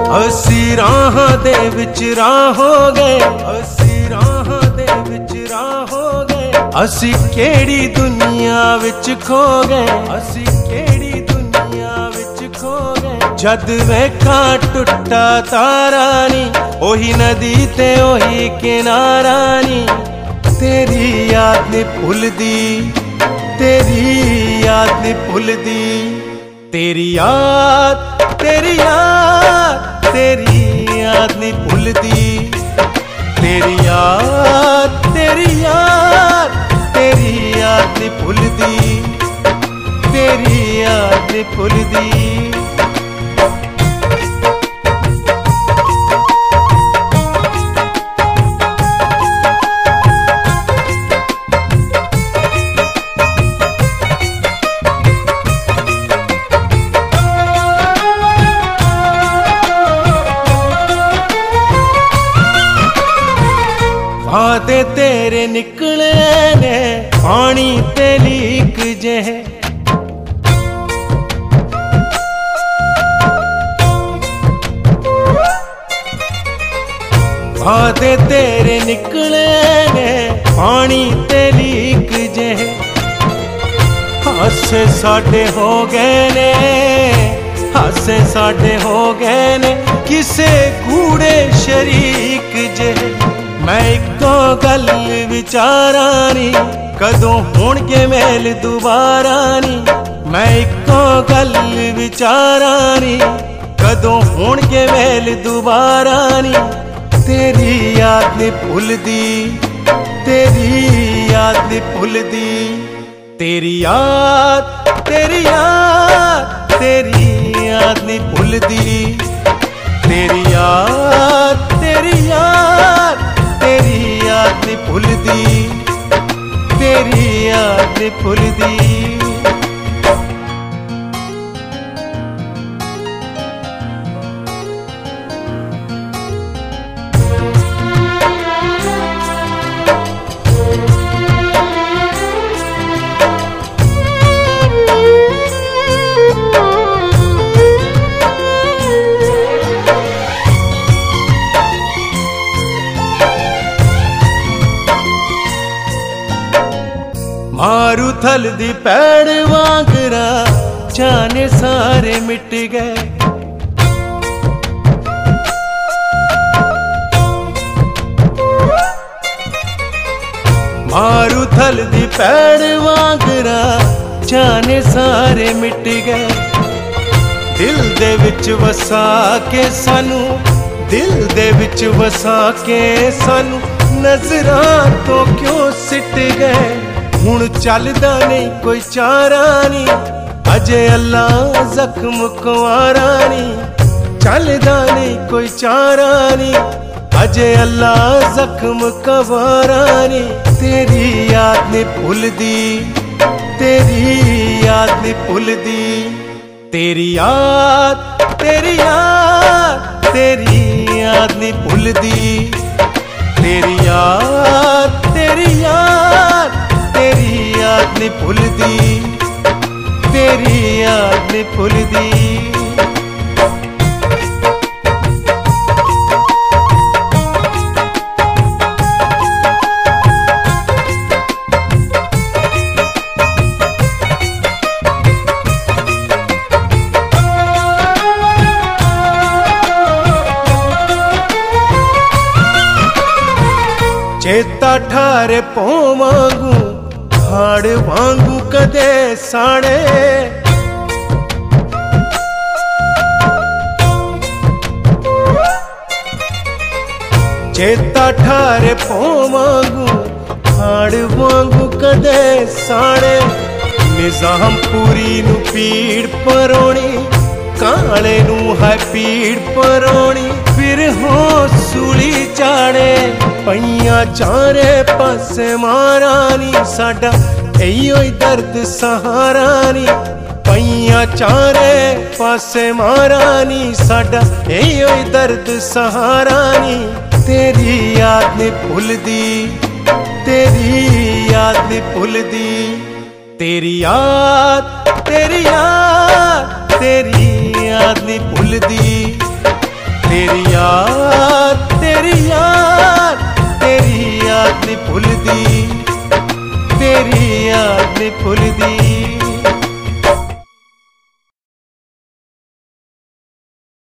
असी राहां दे विच राह हो गए, असी राहां दे विच राह हो गए। असी केड़ी दुनिया विच खो गए, असी केड़ी दुनिया विच खो गए। जद वेखा टुटा तारा नी, ओही नदी ते ओही किनारा नी। तेरी याद नी भुलदी, तेरी याद नी भुलदी। तेरी याद, तेरी याद, तेरी याद नी भुलदी। तेरी याद, तेरी याद, तेरी याद नी भुलदी। तेरी याद नी भुलदी। वादे तेरे निकले ने पानी ते लीक जह। वादे तेरे निकले ने पानी ते लीक जह। हासे साडे हो गए ने, हासे साडे हो गए ने किसे कूड़े शरीक जह। मैं इको गल विचारा नी, कदों होणगे मेल दुबारा नी। मैं इको गल विचारा नी, कदों होणगे मेल दुबारा नी। तेरी याद नी भुलदी, तेरी याद नी भुलदी। तेरी याद, तेरी याद, तेरी याद नी भुलदी। तेरी याद, तेरी याद, तेरी याद नी भुलदी। तेरी याद नी भुलदी। मारूथल दी पैड़ वांगरा जाने सारे मिट गए। मारूथल दी पैड़ वांगरा जाने सारे मिट गए। दिल दे विच वसा के सानू, दिल दे विच वसा के सानू नजरां तो क्यों सिट गए। हुण चलदा नहीं कोई चारा नी, अजे अल्लाह जख्म कुंवारा नी। चलदा नहीं कोई चारा नी, अजे अल्लाह जख्म कुंवारा नी। तेरी याद नी भुलदी, तेरी याद नी भुलदी। तेरी याद, तेरी याद, तेरी याद नी भुलदी। तेरी याद, तेरी याद, तेरी याद नी भुलदी। तेरी याद नी भुलदी। चेता ठारे पौ वांगू, हाड़ वांगू कदे साड़े। चेता ठारे पौ वांगू, हाड़ वांगू कदे साड़े। निजामपुरी नू पीड़ परोणी, काले नू है पीड़ परोणी। फिर हो सूली चाड़े, पईयां चारे पासे मारा नी। साडा इयो ही दर्द सहारा नी। पईयां चारे पासे मारा नी। साडा इयो ही दर्द सहारा नी। तेरी याद नी भुलदी, तेरी याद नी भुलदी। तेरी याद, तेरी याद, तेरी याद नी भुलदी। तेरी याद तेरी याद तेरी याद नहीं भुलदी, तेरी याद नहीं भुलदी।